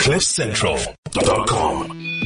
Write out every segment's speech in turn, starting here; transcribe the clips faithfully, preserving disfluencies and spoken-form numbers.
cliff central dot com.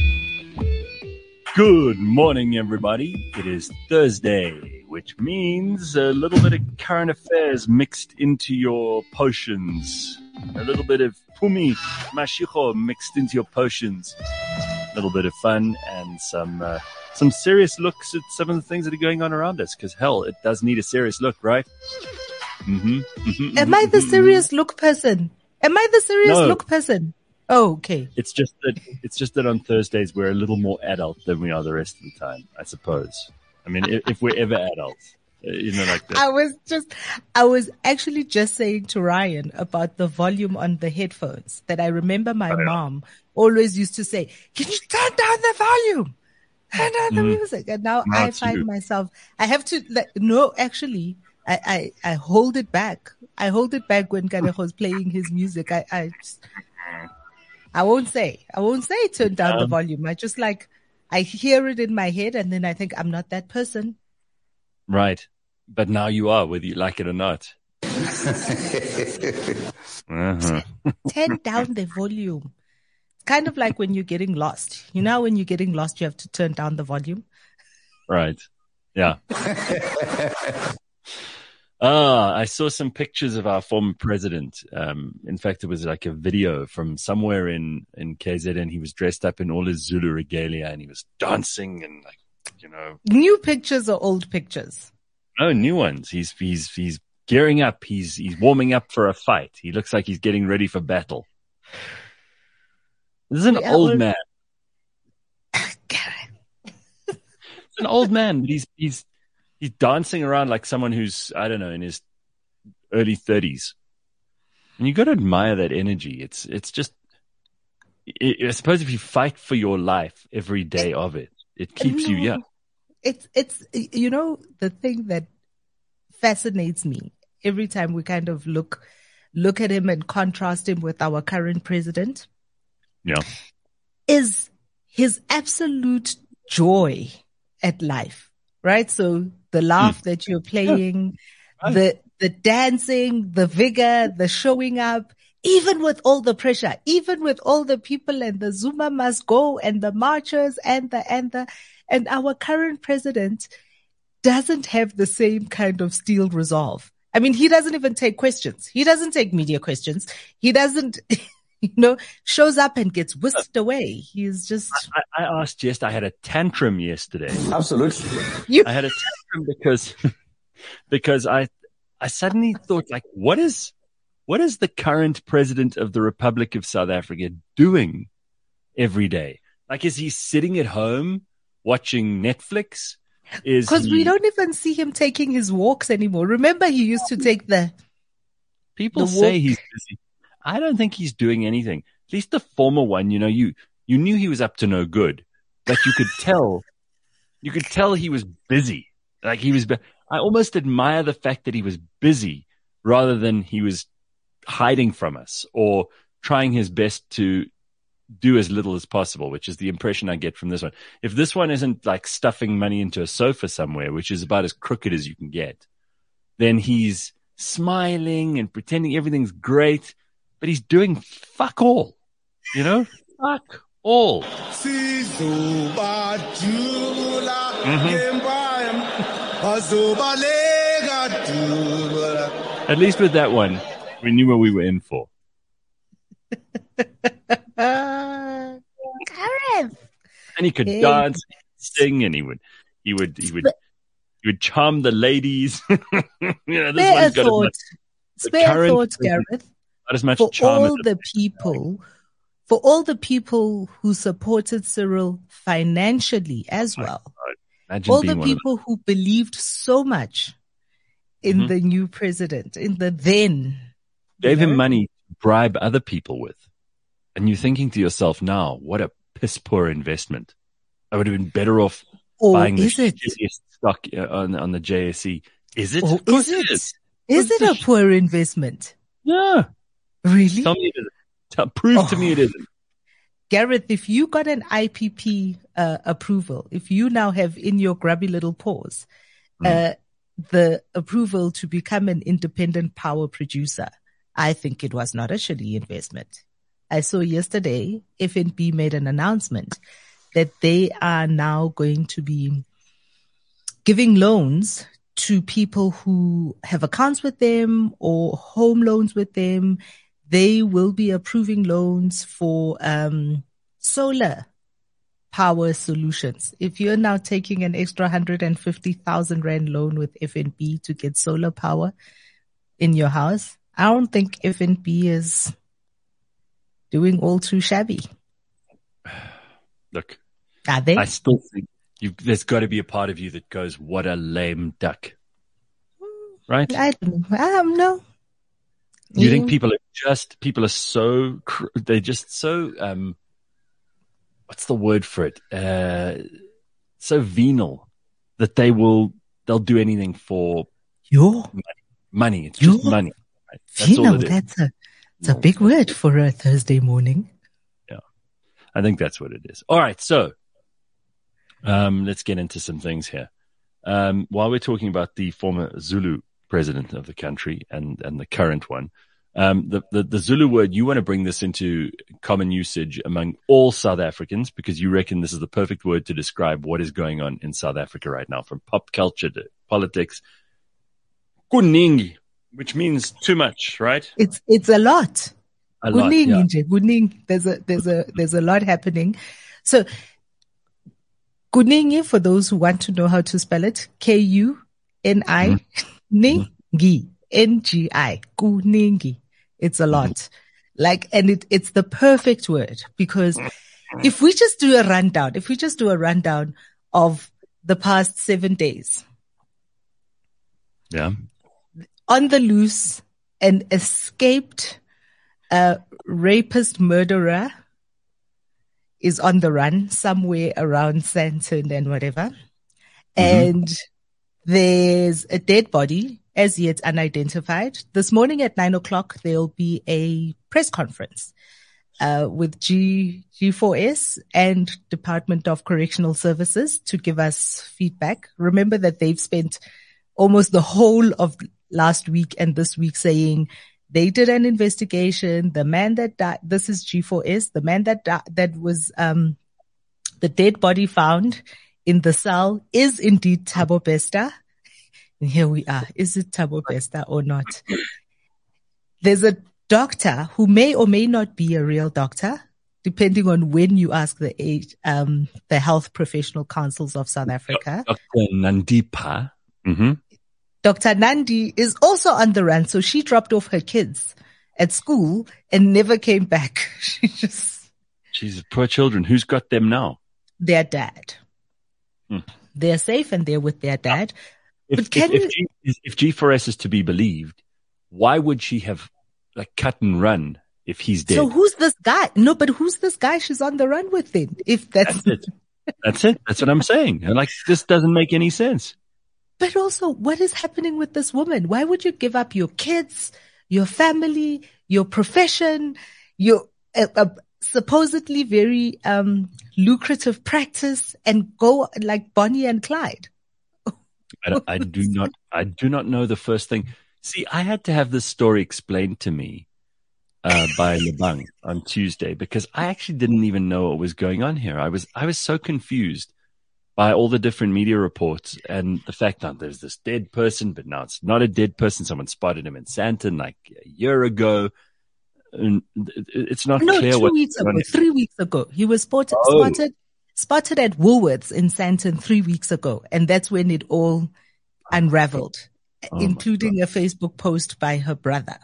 Good morning, everybody. It is Thursday, which means a little bit of current affairs mixed into your potions. A little bit of pumi mashiko mixed into your potions. A little bit of fun and some uh, some serious looks at some of the things that are going on around us. Because hell, it does need a serious look, right? Mm-hmm, mm-hmm, Am mm-hmm, I the mm-hmm. serious look person? Am I the serious No. look person? Oh, okay. It's just that it's just that on Thursdays we're a little more adult than we are the rest of the time, I suppose. I mean, if, if we're ever adults, uh, you know, like that. I was just, I was actually just saying to Ryan about the volume on the headphones that I remember my Oh, yeah. mom always used to say, "Can you turn down the volume? Turn down the Mhm. music." And now Now I it's find you. myself, I have to, like, no, actually, I, I, I hold it back. I hold it back when Kanejo's playing his music. I, I just, I won't say, I won't say turn down the Um, volume. I just like, I hear it in my head and then I think I'm not that person. Right. But now you are, whether you like it or not. Uh-huh. Turn down the volume. It's kind of like when you're getting lost. You know, when you're getting lost, you have to turn down the volume. Right. Yeah. Ah, I saw some pictures of our former president. Um, in fact, it was like a video from somewhere in, in K Z N. He was dressed up in all his Zulu regalia and he was dancing and like, you know, New pictures or old pictures? no new ones. He's, he's, he's gearing up. He's, he's warming up for a fight. He looks like he's getting ready for battle. This is an Yeah, old well- man. It's an old man, but he's, he's, he's dancing around like someone who's, I don't know, in his early thirties. And you got to admire that energy. It's, it's just, I I suppose if you fight for your life every day of it, it keeps you No. young. It's, it's, you know, the thing that fascinates me every time we kind of look, look at him and contrast him with our current president Yeah. is his absolute joy at life, right? So the laugh that you're playing, Right. the, the dancing, the vigor, the showing up, even with all the pressure, even with all the people and the Zuma must go and the marchers and the, and the, and our current president doesn't have the same kind of steel resolve. I mean, he doesn't even take questions. He doesn't take media questions. He doesn't, you know, shows up and gets whisked away. He's just, I, I asked just, I had a tantrum yesterday. Absolutely. you, I had a tantrum because, because I, I suddenly thought like, what is, what is the current president of the Republic of South Africa doing every day? Like, is he sitting at home watching Netflix? Is because he, we don't even see him taking his walks anymore. Remember, he used to take the, people the say walk- he's busy. I don't think he's doing anything. At least the former one, you know, you, you knew he was up to no good, but you could tell, you could tell he was busy. Like he was, bu- I almost admire the fact that he was busy rather than he was hiding from us or trying his best to do as little as possible, which is the impression I get from this one. If this one isn't like stuffing money into a sofa somewhere, which is about as crooked as you can get, then he's smiling and pretending everything's great, but he's doing fuck all, you know, fuck all. At least with that one, we knew what we were in for. uh, Gareth. And he could Hey. dance, sing, and he would, he would, he would, he would charm the ladies. you know, this Spare a one's got as thought, much, the spare a current thought, president- Gareth. not as much For charm as all the people, for all the people who supported Cyril financially as well, Imagine all being the one of people who believed so much in Mhm. the new president, in the then. you gave him know? money to bribe other people with. And you're thinking to yourself now, what a piss poor investment. I would have been better off Or buying the is it? shittiest stock uh, on, on the J S E. Is it? Or Of course is it it? is. Is What's it the a sh- poor investment? Yeah. Really? Tell me it isn't. Tell, prove to me it Oh. isn't. Gareth, if you got an I P P uh, approval, if you now have in your grubby little paws uh, the approval to become an independent power producer, I think it was not a shitty investment. I saw yesterday F N B made an announcement that they are now going to be giving loans to people who have accounts with them or home loans with them. They will be approving loans for um, solar power solutions. If you're now taking an extra one hundred fifty thousand rand loan with F N B to get solar power in your house, I don't think F N B is doing all too shabby. Look, are they? I still think you, there's got to be a part of you that goes, "What a lame duck," right? I don't um, no. You yeah. think people are just people are so they're just so um, what's the word for it? Uh, so venal that they will they'll do anything for Yo. money. Money. It's Yo. just money. Right? That's Venal, all it is. That's a it's a big word for a Thursday morning. Yeah, I think that's what it is. All right, so um, let's get into some things here. Um, while we're talking about the former Zulu president of the country and, and the current one, um, the, the, the Zulu word, you want to bring this into common usage among all South Africans because you reckon this is the perfect word to describe what is going on in South Africa right now, from pop culture to politics. Kuningi, which means too much, right? It's it's a lot. A lot, Kuningi yeah. nje, kuningi. There's a there's a there's a lot happening. So Kuningi, for those who want to know how to spell it, K U N I Ningi N G I Kuningi. It's a lot. Like, and it it's the perfect word because if we just do a rundown, if we just do a rundown of the past seven days. Yeah. On the loose, an escaped uh, rapist murderer is on the run somewhere around Sandton and whatever. Mm-hmm. And there's a dead body, as yet unidentified. This morning at nine o'clock, there'll be a press conference uh, with G, G four S and Department of Correctional Services to give us feedback. Remember that they've spent almost the whole of last week and this week saying they did an investigation. The man that died, this is G four S, the man that died, that was, um, the dead body found in the cell is indeed Thabo Bester. And here we are. Is it Thabo Bester or not? There's a doctor who may or may not be a real doctor, depending on when you ask the age, um, the Health Professional Councils of South Africa. Doctor Nandipa. Mm-hmm. Doctor Nandi is also on the run. So she dropped off her kids at school and never came back. She just. She's poor children. Who's got them now? Their dad. Hmm. They're safe and they're with their dad. If, but can if, you, if, G, if G four S is to be believed, why would she have like cut and run if he's dead? So who's this guy? No, but who's this guy she's on the run with then? If that's, that's it. That's it. That's what I'm saying. Like, this doesn't make any sense. But also, what is happening with this woman? Why would you give up your kids, your family, your profession, your uh, uh, supposedly very um, lucrative practice and go like Bonnie and Clyde? I, I do not. I do not know the first thing. See, I had to have this story explained to me uh, by Lebang on Tuesday because I actually didn't even know what was going on here. I was I was so confused by all the different media reports and the fact that there's this dead person, but now it's not a dead person. Someone spotted him in Sandton like a year ago. And it's not no, clear two what weeks ago, three weeks ago. He was spotted, oh. spotted, spotted at Woolworths in Sandton three weeks ago. And that's when it all unraveled, oh including a Facebook post by her brother.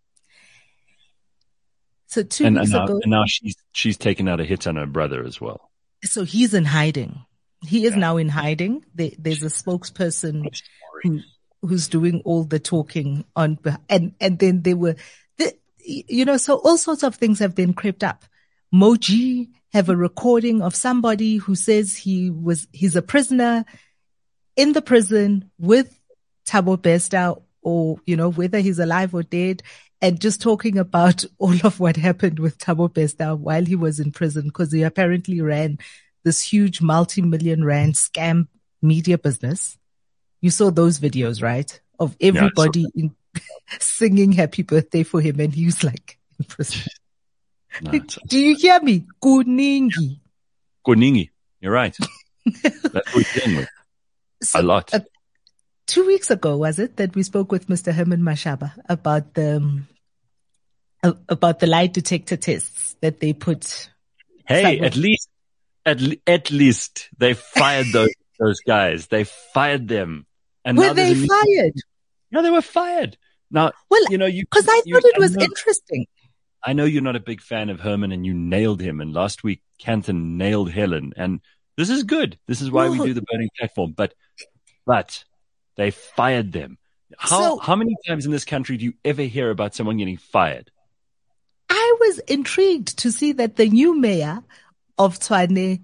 So two and, weeks and now, ago. And now she's, she's taken out a hit on her brother as well. So he's in hiding. He is yeah. now in hiding. There, there's a spokesperson who, who's doing all the talking on, and, and then there were, the, you know, so all sorts of things have been crept up. Moji have a recording of somebody who says he was, he's a prisoner in the prison with Thabo Bester, or, you know, whether he's alive or dead, and just talking about all of what happened with Thabo Bester while he was in prison, because he apparently ran this huge multi-million rand scam media business. You saw those videos, right? Of everybody yeah, in, singing happy birthday for him, and he was like in prison. No, it's Do you hear me? Kuningi. Kuningi. You're right. That's what we're dealing with. So, A lot. uh, two weeks ago, was it, that we spoke with Mister Herman Mashaba about the um, uh, about the lie detector tests that they put. Hey, some- at least, at, le- at least they fired those, those guys. They fired them. And Were now there's they a new- fired? No, they were fired. Now, Well, you know, you, Because I you- thought it I was know- interesting. I know you're not a big fan of Herman and you nailed him. And last week, Canton nailed Helen. And this is good. This is why we No. do the burning platform. But, but they fired them. How, So- how many times in this country do you ever hear about someone getting fired? I was intrigued to see that the new mayor of Tshwane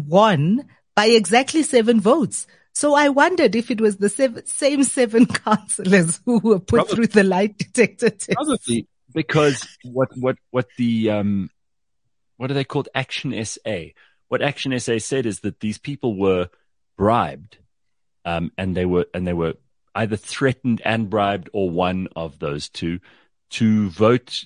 won by exactly seven votes. So I wondered if it was the seven, same seven councillors who were put Probably. through the lie detector test. Probably because what, what, what the, um, what are they called? Action S A. What Action S A said is that these people were bribed, um, and they were, and they were either threatened and bribed or one of those two to vote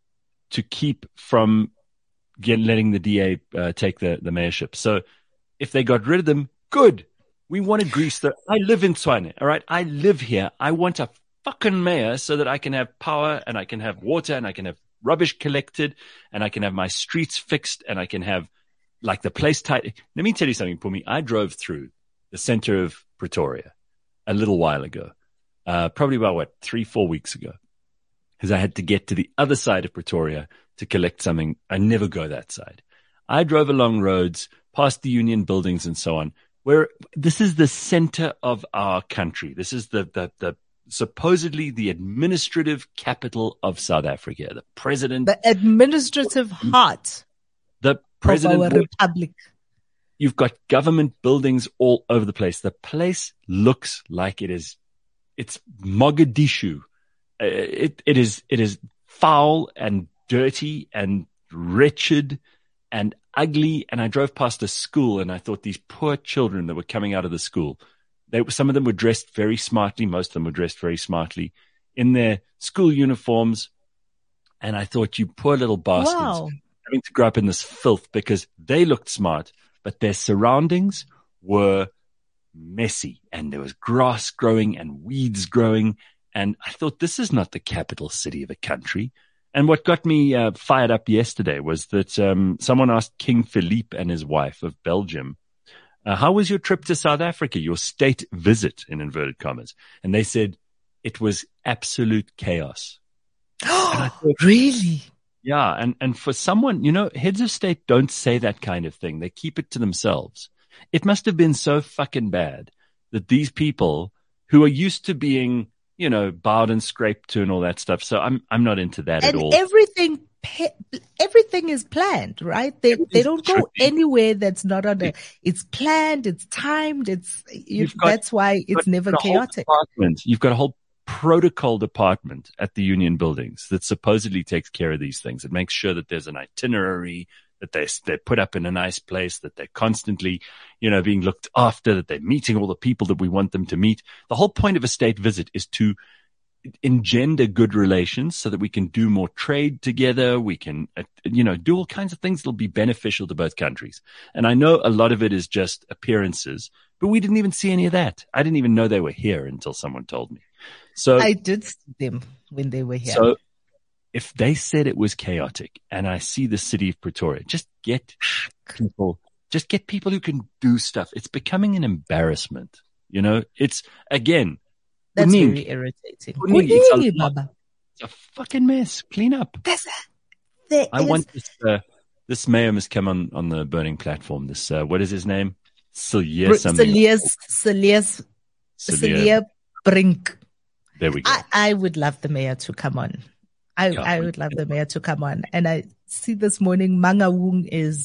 to keep from get, letting the D A uh, take the, the mayorship. So if they got rid of them, good. We want to grease the, I live in Tshwane. All right. I live here. I want a fucking mayor so that I can have power and I can have water and I can have rubbish collected and I can have my streets fixed and I can have like the place tight. Let me tell you something, Pumi. I drove through the center of Pretoria a little while ago, uh, probably about what, three, four weeks ago, because I had to get to the other side of Pretoria to collect something. I never go that side. I drove along roads, past the union buildings and so on, where this is the center of our country. This is the, the, the supposedly the administrative capital of South Africa. The president, The administrative heart the president, of our republic. you've got government buildings all over the place. The place looks like it is, it's Mogadishu. Uh, It, it is, it is foul and dirty and wretched and ugly. And I drove past a school and I thought these poor children that were coming out of the school, they were, some of them were dressed very smartly. Most of them were dressed very smartly in their school uniforms. And I thought, you poor little bastards Wow. having to grow up in this filth because they looked smart, but their surroundings were messy and there was grass growing and weeds growing. And I thought, this is not the capital city of a country. And what got me uh, fired up yesterday was that um, someone asked King Philippe and his wife of Belgium, uh, how was your trip to South Africa, your state visit in inverted commas? And they said it was absolute chaos. I thought, Really? yeah. And, and for someone, you know, heads of state don't say that kind of thing. They keep it to themselves. It must have been so fucking bad that these people who are used to being, you know, bowed and scraped to and all that stuff. So I'm, I'm not into that And at all. everything, pe- everything is planned, right? They, they Everything's don't go tricky. anywhere that's not on a, it's planned, it's timed, it's, you, You've got- that's why it's But never the whole chaotic. department- You've got a whole protocol department at the union buildings that supposedly takes care of these things. It makes sure that there's an itinerary, that they they're put up in a nice place, that they're constantly, you know, being looked after, that they're meeting all the people that we want them to meet. The whole point of a state visit is to engender good relations so that we can do more trade together. We can, uh, you know, do all kinds of things that'll be beneficial to both countries. And I know a lot of it is just appearances, but we didn't even see any of that. I didn't even know they were here until someone told me. So, I did see them when they were here. so if they said it was chaotic and I see the city of Pretoria, just get people, just get people who can do stuff. It's becoming an embarrassment. You know, it's again, That's Kuningi. very irritating. Kuningi, it's a Kuningi, lot. Baba. It's a fucking mess. Clean up. There's a, there I is- want this, uh, this mayor must come on, on the burning platform. This, uh, what is his name? Celia Br- something. Celia's, Celia's, Celia. Celia Brink. There we go. I, I would love the mayor to come on. I, Yeah. I would love the mayor to come on. And I see this morning, Mangaung is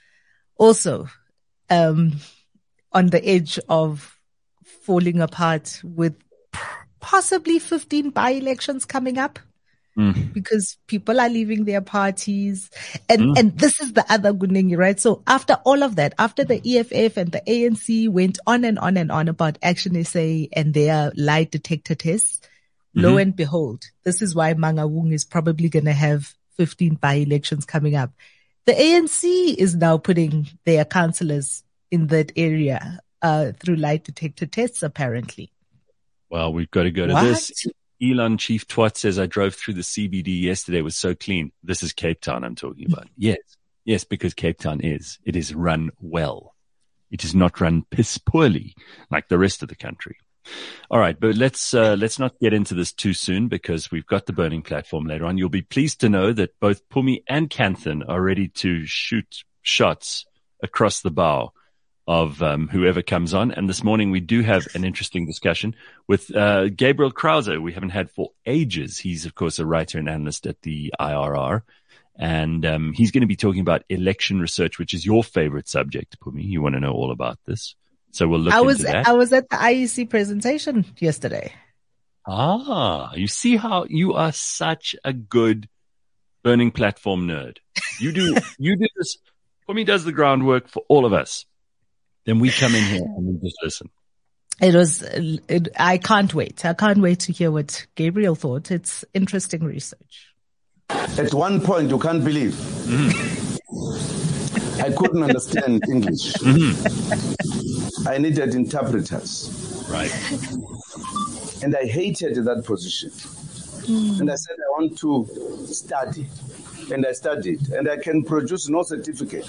also, um, on the edge of falling apart with possibly fifteen by-elections coming up. Mm. Because people are leaving their parties. And, Mm. and this is the other Kuningi, right? So after all of that, after the E F F and the A N C went on and on and on about Action S A and their lie detector tests, lo Mhm. and behold, this is why Mangaung is probably going to have fifteen by-elections coming up. The A N C is now putting their councillors in that area uh, through lie detector tests, apparently. Well, we've got to go to What? this. Elon Chief Twat says, I drove through the C B D yesterday. It was so clean. This is Cape Town I'm talking about. Yes. Yes, because Cape Town is. It is run well. It is not run piss poorly like the rest of the country. All right, but let's uh, let's not get into this too soon because we've got the burning platform later on. You'll be pleased to know that both Pumi and Kanthan are ready to shoot shots across the bow of um, whoever comes on. And this morning we do have an interesting discussion with uh, Gabriel Krause, we haven't had for ages. He's, of course, a writer and analyst at the I R R. And um, he's going to be talking about election research, which is your favorite subject, Pumi. You want to know all about this. So we'll look I was, into that. I was at the I E C presentation yesterday. Ah, you see how you are such a good burning platform nerd. You do, you do this. Pumi does the groundwork for all of us. Then we come in here and we just listen. It was, it, I can't wait. I can't wait to hear what Gabriel thought. It's interesting research. At one point, you can't believe. Mm-hmm. I couldn't understand English. Mm-hmm. I needed interpreters. Right. And I hated that position. Mm. And I said, I want to study. And I studied. And I can produce no certificate.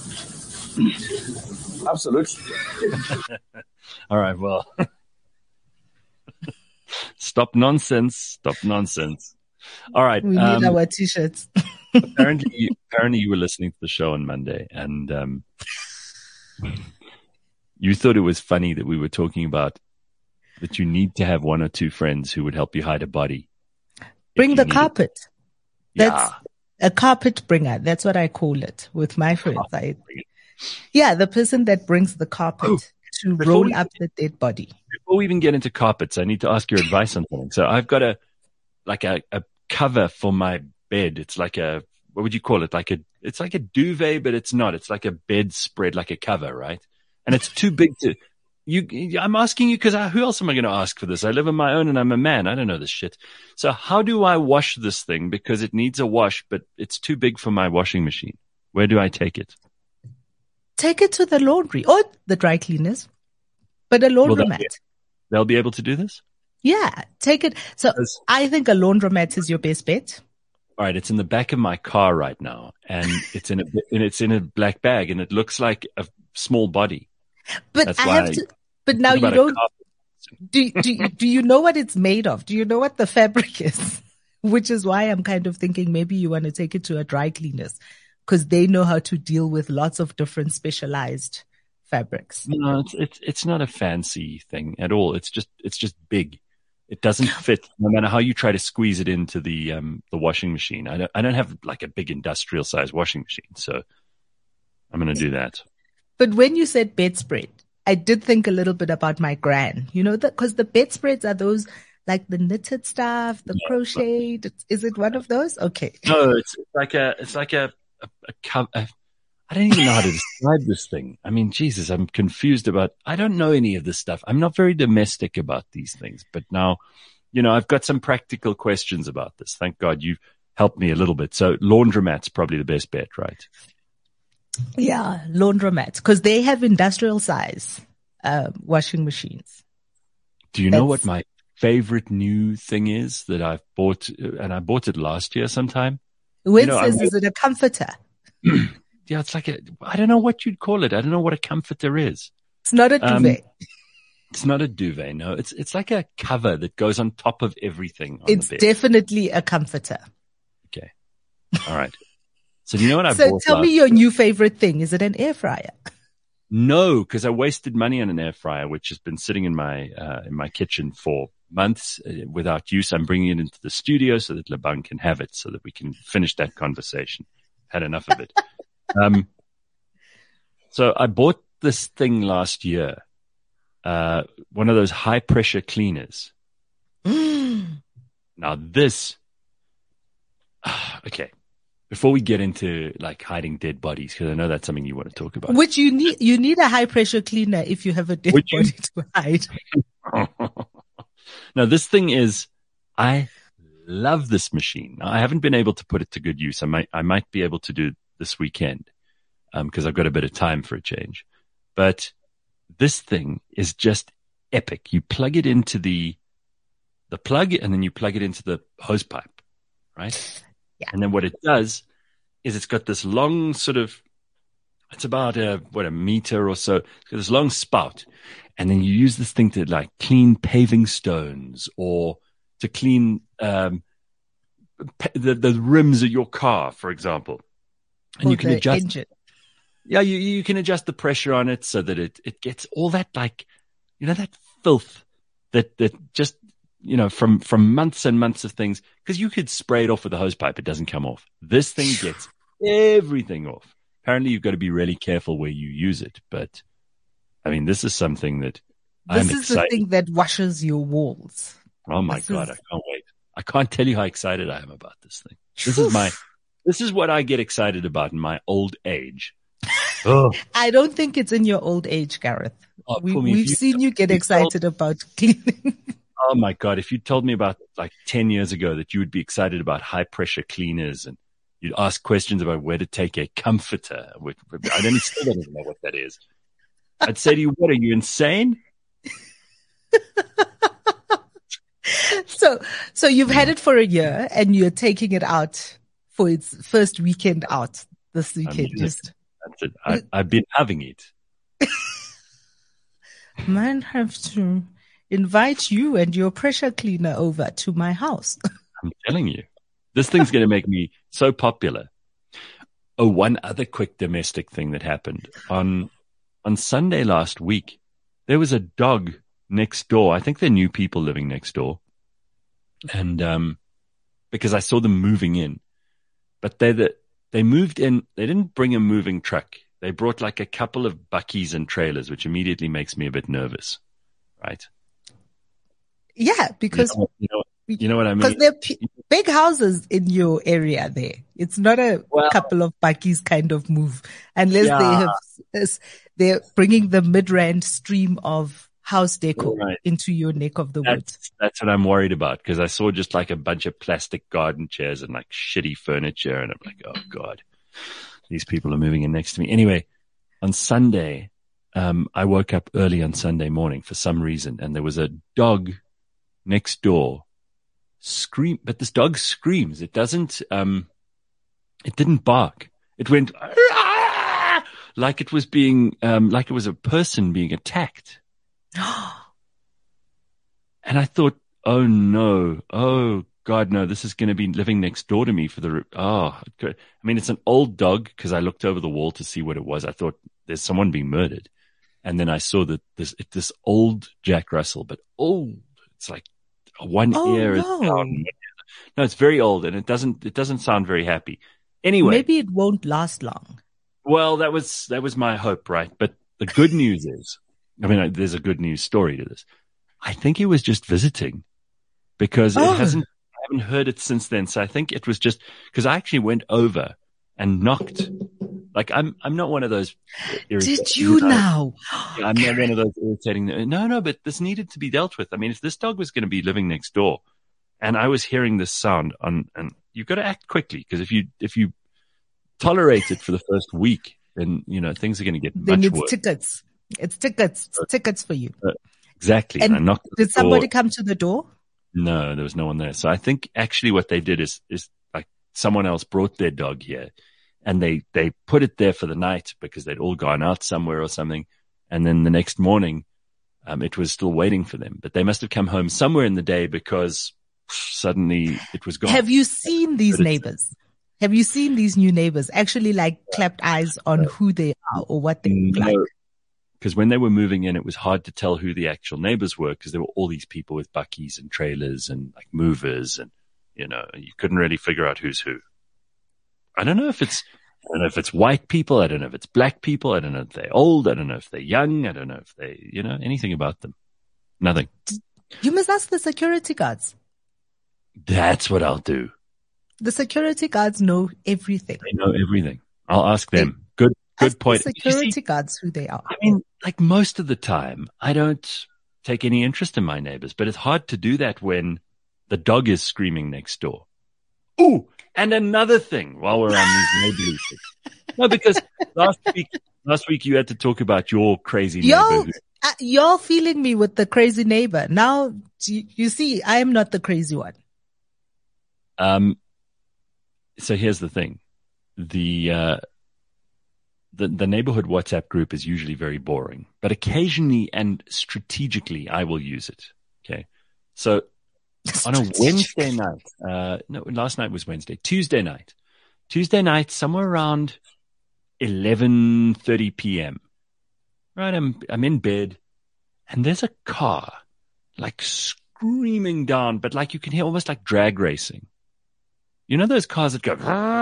Absolutely. All right, well. Stop nonsense. Stop nonsense. All right. We need um, our T-shirts. apparently, apparently you were listening to the show on Monday and um, you thought it was funny that we were talking about that you need to have one or two friends who would help you hide a body. Bring the carpet. It. That's yeah. a carpet bringer. That's what I call it with my friends. I, yeah, the person that brings the carpet oh, to roll we, up the dead body. Before we even get into carpets, I need to ask your advice on something. So I've got a, like a, a cover for my bed. It's like a, what would you call it? Like a, it's like a duvet, but it's not. It's like a bedspread, like a cover, right? And it's too big to, you, I'm asking you because who else am I going to ask for this? I live on my own and I'm a man. I don't know this shit. So how do I wash this thing? Because it needs a wash, but it's too big for my washing machine. Where do I take it? Take it to the laundry or the dry cleaners, but a laundromat. They'll, they'll be able to do this? Yeah, take it. So I think a laundromat is your best bet. All right, it's in the back of my car right now, and it's in a and it's in a black bag, and it looks like a small body. But That's I why have I to. But now you don't. Do do do you know what it's made of? Do you know what the fabric is? Which is why I'm kind of thinking maybe you want to take it to a dry cleaners because they know how to deal with lots of different specialized fabrics. No, it's it's it's not a fancy thing at all. It's just it's just big. It doesn't fit no matter how you try to squeeze it into the um the washing machine. I don't I don't have like a big industrial size washing machine, so I'm going to do that. But when you said bedspread, I did think a little bit about my gran. You know that because the bedspreads are those like the knitted stuff, the yeah. crocheted. Is it one of those? Okay. No, it's like a it's like a a, a, a, a I don't even know how to describe this thing. I mean, Jesus, I'm confused about, I don't know any of this stuff. I'm not very domestic about these things, but now, you know, I've got some practical questions about this. Thank God you've helped me a little bit. So laundromat's probably the best bet, right? Yeah, laundromats, because they have industrial size uh, washing machines. Do you That's... know what my favorite new thing is that I've bought, and I bought it last year sometime? Win you know, says, is it a comforter? Yeah, it's like a, I don't know what you'd call it. I don't know what a comforter is. It's not a duvet. Um, it's not a duvet, no. It's it's like a cover that goes on top of everything on It's the bed. Definitely a comforter. Okay. All right. So do you know what I so bought? So tell me your new favorite thing. Is it an air fryer? No, because I wasted money on an air fryer, which has been sitting in my uh, in my kitchen for months uh, without use. I'm bringing it into the studio so that Laban can have it so that we can finish that conversation. Had enough of it. Um, so I bought this thing last year, uh, one of those high pressure cleaners. Now this, okay, before we get into like hiding dead bodies, because I know that's something you want to talk about. Which you need, you need a high pressure cleaner if you have a dead Would body you? to hide. Now this thing is, I love this machine. Now, I haven't been able to put it to good use. I might, I might be able to do it this weekend, um, cause I've got a bit of time for a change, but this thing is just epic. You plug it into the, the plug and then you plug it into the hose pipe, right? Yeah. And then what it does is it's got this long sort of, it's about a, what, a meter or so. It's got this long spout. And then you use this thing to like clean paving stones or to clean, um, the, the rims of your car, for example. And Or you can the adjust. engine. Yeah, you, you can adjust the pressure on it so that it, it gets all that like, you know, that filth that, that just, you know, from, from months and months of things, because you could spray it off with a hose pipe. It doesn't come off. This thing gets everything off. Apparently you've got to be really careful where you use it. But I mean, this is something that I'm This is excited. the thing that washes your walls. Oh my this God. is- I can't wait. I can't tell you how excited I am about this thing. This is my, this is what I get excited about in my old age. Oh, I don't think it's in your old age, Gareth. Oh, we, Phumi, if we've you- seen you get you excited about cleaning. oh my God. If you told me about like ten years ago that you would be excited about high pressure cleaners and you'd ask questions about where to take a comforter, which I don't still don't even know what that is. I'd say to you, what are you insane? So, so you've had it for a year and you're taking it out for its first weekend out this weekend. using it. Just That's it. I, I've been having it. might have to invite you and your pressure cleaner over to my house. I'm telling you, this thing's going to make me so popular. Oh, one other quick domestic thing that happened on, on Sunday last week, there was a dog next door. I think they're new people living next door. And, um, because I saw them moving in, but they, the, they moved in, they didn't bring a moving truck. They brought like a couple of buckies and trailers, which immediately makes me a bit nervous. Right. Yeah, because You know, you know, you know what I mean? because they're p- big houses in your area there. It's not a Well- couple of buckies kind of move unless they Yeah. have, s- they're bringing the mid-rand stream of house decor Right. into your neck of the woods. That's, that's what I'm worried about because I saw just like a bunch of plastic garden chairs and like shitty furniture. And I'm like, oh God, these people are moving in next to me. Anyway, on Sunday, um, I woke up early on Sunday morning for some reason and there was a dog next door scream, but this dog screams. It doesn't, um, it didn't bark. It went "Ah!" like it was being, um, like it was a person being attacked. And I thought, oh no, oh God, no, this is going to be living next door to me for the, oh, I mean, it's an old dog because I looked over the wall to see what it was. I thought there's someone being murdered. And then I saw that this, it, this old Jack Russell, but old, it's like one Oh, ear is no. down. No, it's very old and it doesn't, it doesn't sound very happy. Anyway. Maybe it won't last long. Well, that was, that was my hope, right? But the good news is, I mean, there's a good news story to this. I think he was just visiting because Oh. it hasn't, I haven't heard it since then. So I think it was just because I actually went over and knocked. Like I'm, I'm not one of those. irritating- Did you know, now? yeah, I'm not one of those irritating. No, no, but this needed to be dealt with. I mean, if this dog was going to be living next door and I was hearing this sound on, and you've got to act quickly because if you, if you tolerate it for the first week, then, you know, things are going to get Then much it's worse. tickets. It's tickets. It's tickets for you. Exactly. And And I knocked at Did the somebody door. come to the door? No, there was no one there. So I think actually what they did is, is like someone else brought their dog here and they, they put it there for the night because they'd all gone out somewhere or something. And then the next morning, um, it was still waiting for them, but they must have come home somewhere in the day because suddenly it was gone. Have you seen these But it's- neighbors? Have you seen these new neighbors actually like clapped eyes on who they are or what they look like? No, because when they were moving in, it was hard to tell who the actual neighbors were because there were all these people with buckies and trailers and like movers and, you know, you couldn't really figure out who's who. I don't know if it's, I don't know if it's white people. I don't know if it's black people. I don't know if they're old. I don't know if they're young. I don't know if they, you know, anything about them. Nothing. You must ask the security guards. That's what I'll do. The security guards know everything. They know everything. I'll ask them. Good, good Ask point. the You see, security guards who they are. I mean, like most of the time, I don't take any interest in my neighbors, but it's hard to do that when The dog is screaming next door. Ooh, and another thing while we're on these neighborly things. No, because last week, last week you had to talk about your crazy Yo, neighbor. who- uh, you're feeling me with the crazy neighbor. Now, you, you see, I am not the crazy one. Um, so here's the thing. The, uh, the, the neighborhood WhatsApp group is usually very boring, but occasionally and strategically I will use it. Okay. So on a Wednesday night, uh, no, last night was Wednesday, Tuesday night, Tuesday night, somewhere around eleven thirty p.m. Right. I'm, I'm in bed and there's a car like screaming down, but like you can hear almost like drag racing. You know, those cars that go,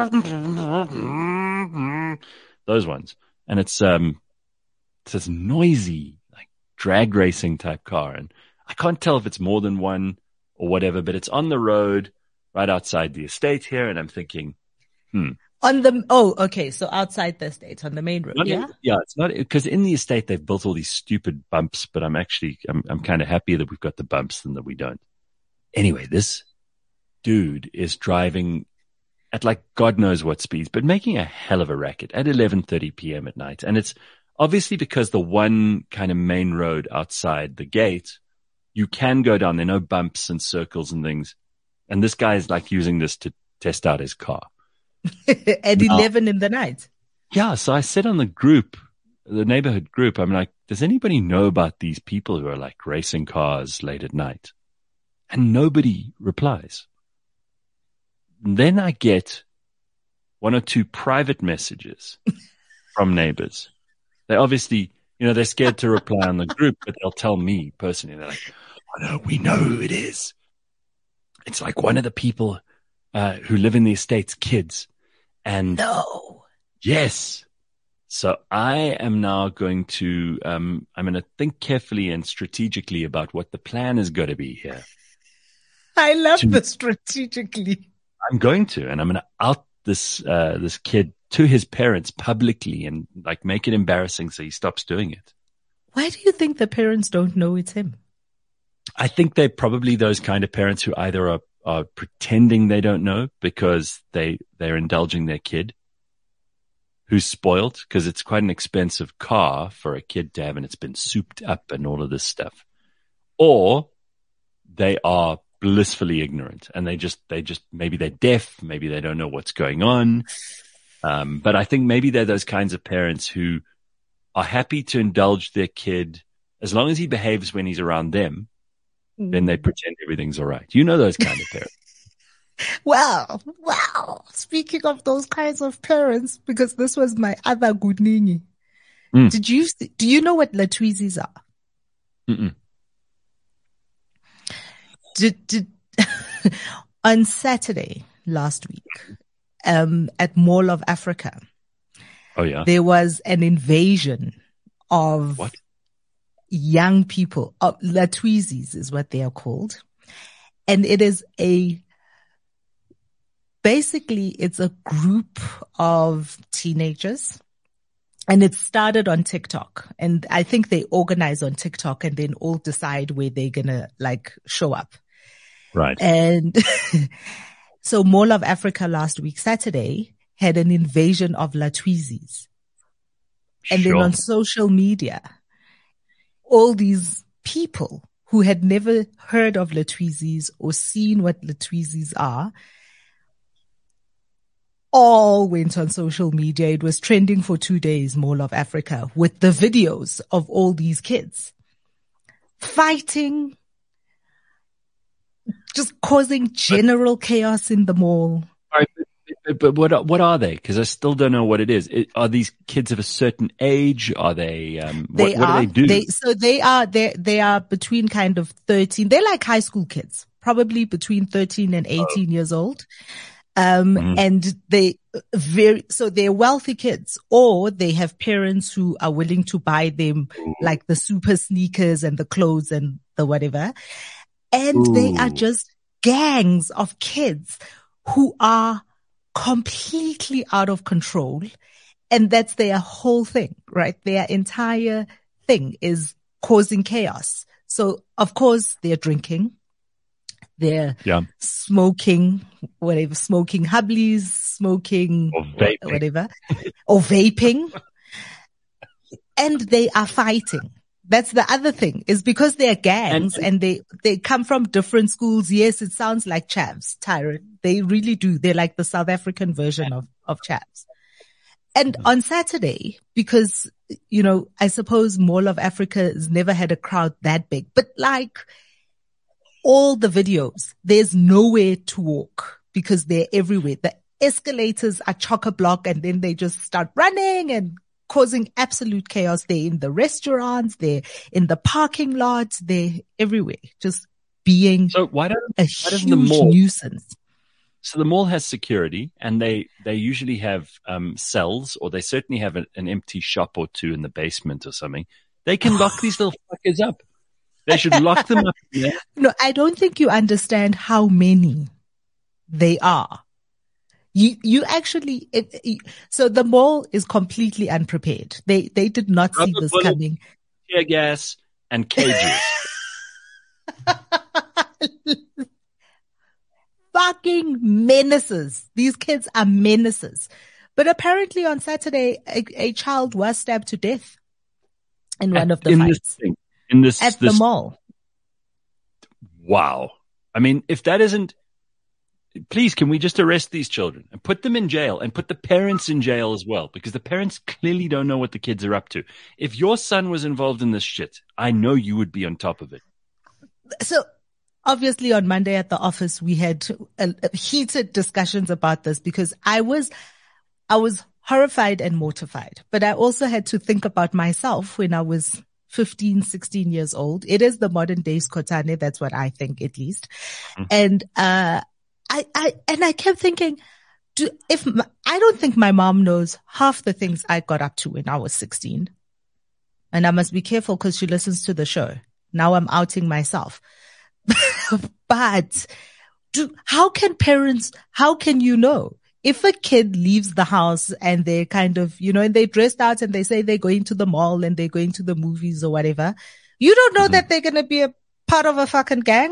those ones. And it's, um, it's this noisy, like drag racing type car. And I can't tell if it's more than one or whatever, but it's on the road right outside the estate here. And I'm thinking, hmm. On the, oh, okay. So outside the estate, on the main road. Not Yeah. in- yeah. It's not because in the estate, they've built all these stupid bumps, but I'm actually, I'm, I'm kind of happy that we've got the bumps than that we don't. Anyway, this dude is driving at like God knows what speeds, but making a hell of a racket at eleven thirty p.m. at night. And it's obviously because the one kind of main road outside the gate, you can go down. There are no bumps and circles and things. And this guy is like using this to test out his car. At Now- eleven in the night. Yeah. So I said on the group, the neighborhood group, I'm like, does anybody know about these people who are like racing cars late at night? And nobody replies. And then I get one or two private messages from neighbors. They obviously, you know, they're scared to reply on the group, but they'll tell me personally. They're like, oh no, we know who it is. It's like one of the people uh, who live in the estate's kids. And No. yes. So I am now going to, um, I'm going to think carefully and strategically about what the plan is going to be here. I love To- the strategically. I'm going to, and I'm going to out this, uh, this kid to his parents publicly and like make it embarrassing so he stops doing it. Why do you think the parents don't know it's him? I think they're probably those kind of parents who either are, are pretending they don't know because they, they're indulging their kid who's spoiled because it's quite an expensive car for a kid to have and it's been souped up and all of this stuff. Or they are blissfully ignorant and they just, they just, maybe they're deaf. Maybe they don't know what's going on. Um, but I think maybe they're those kinds of parents who are happy to indulge their kid as long as he behaves when he's around them. Then they pretend everything's all right. You know those kind of parents. Well, well, speaking of those kinds of parents, because this was my other good nini. Mm. Did you, do you know what Latwizis are? Mm-mm. Did, did, on Saturday last week, um, at Mall of Africa, Oh yeah. there was an invasion of What? young people. Uh, Latwizis is what they are called. And it is a, basically it's a group of teenagers and it started on TikTok. And I think they organize on TikTok and then all decide where they're going to like show up. Right. And so Mall of Africa last week, Saturday, had an invasion of Latwizis. And Sure. then on social media, all these people who had never heard of Latwizis or seen what Latwizis are, all went on social media. It was trending for two days, Mall of Africa, with the videos of all these kids fighting, just causing general chaos in the mall. All right, but, but what are- what are they? Because I still don't know what it is. It, are these kids of a certain age? Are they? Um, They what, what are, do they do? They, so they are, they, they are between kind of thirteen. They're like high school kids, probably between thirteen and eighteen years old. Um, Mhm. and they very, so they're wealthy kids or they have parents who are willing to buy them like the super sneakers and the clothes and the whatever. And they are Ooh. just gangs of kids who are completely out of control. And that's their whole thing, right? Their entire thing is causing chaos. So of course they're drinking. They're Yeah. smoking, whatever, smoking hubblies, smoking Or vaping. whatever, or vaping. And they are fighting. That's the other thing, is because they're gangs and, and they, they come from different schools. Yes, it sounds like chavs, Tyron. They really do. They're like the South African version of, of chavs. And on Saturday, because, you know, I suppose Mall of Africa has never had a crowd that big, but like all the videos, there's nowhere to walk because they're everywhere. The escalators are chock-a-block and then they just start running and causing absolute chaos. They're in the restaurants, they're in the parking lots, they're everywhere, just being So why don't, a why huge doesn't the mall, nuisance. So the mall has security, and they, they usually have um, cells, or they certainly have an, an empty shop or two in the basement or something. They can lock these little fuckers up. They should lock them up. Yeah? No, I don't think you understand how many they are. You, you actually, it, it, so the mall is completely unprepared. They, they did not see Rubber this bullets, coming. Tear gas and cages. Fucking menaces. These kids are menaces. But apparently on Saturday, a, a child was stabbed to death in one At, of the in fights. This thing, in this, at this, the mall. Wow. I mean, if that isn't, please, can we just arrest these children and put them in jail and put the parents in jail as well? Because the parents clearly don't know what the kids are up to. If your son was involved in this shit, I know you would be on top of it. So obviously on Monday at the office, we had a, a heated discussions about this because I was, I was horrified and mortified, but I also had to think about myself when I was fifteen, sixteen years old. It is the modern day Skotane. That's what I think, at least. Mm-hmm. And, uh, I, I, and I kept thinking, do, if my, I don't think my mom knows half the things I got up to when I was sixteen. And I must be careful because she listens to the show. Now I'm outing myself. But do, how can parents, how can you know? If a kid leaves the house and they're kind of, you know, and they're dressed out and they say they're going to the mall and they're going to the movies or whatever, you don't know mm-hmm. that they're going to be a part of a fucking gang.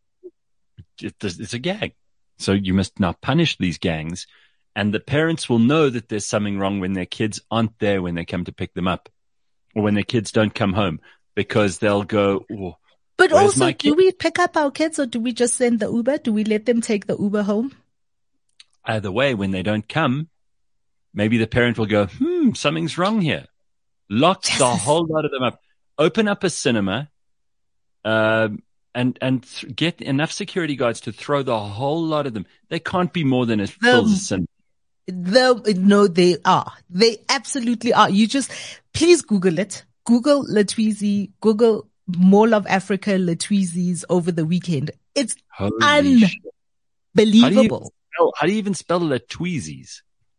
It's a gang. So you must now punish these gangs, and the parents will know that there's something wrong when their kids aren't there when they come to pick them up, or when their kids don't come home, because they'll go, oh, but also, do we pick up our kids or do we just send the Uber? Do we let them take the Uber home? Either way, when they don't come, maybe the parent will go, hmm, something's wrong here. Lock yes. the whole lot of them up. Open up a cinema, um, and, and th- get enough security guards to throw the whole lot of them. They can't be more than as full as a cinema. The, no, they are. They absolutely are. You just, please Google it. Google Latweezy, Google Mall of Africa Latweezy's over the weekend. It's Holy unbelievable. How do, how do you even spell Latweezy's?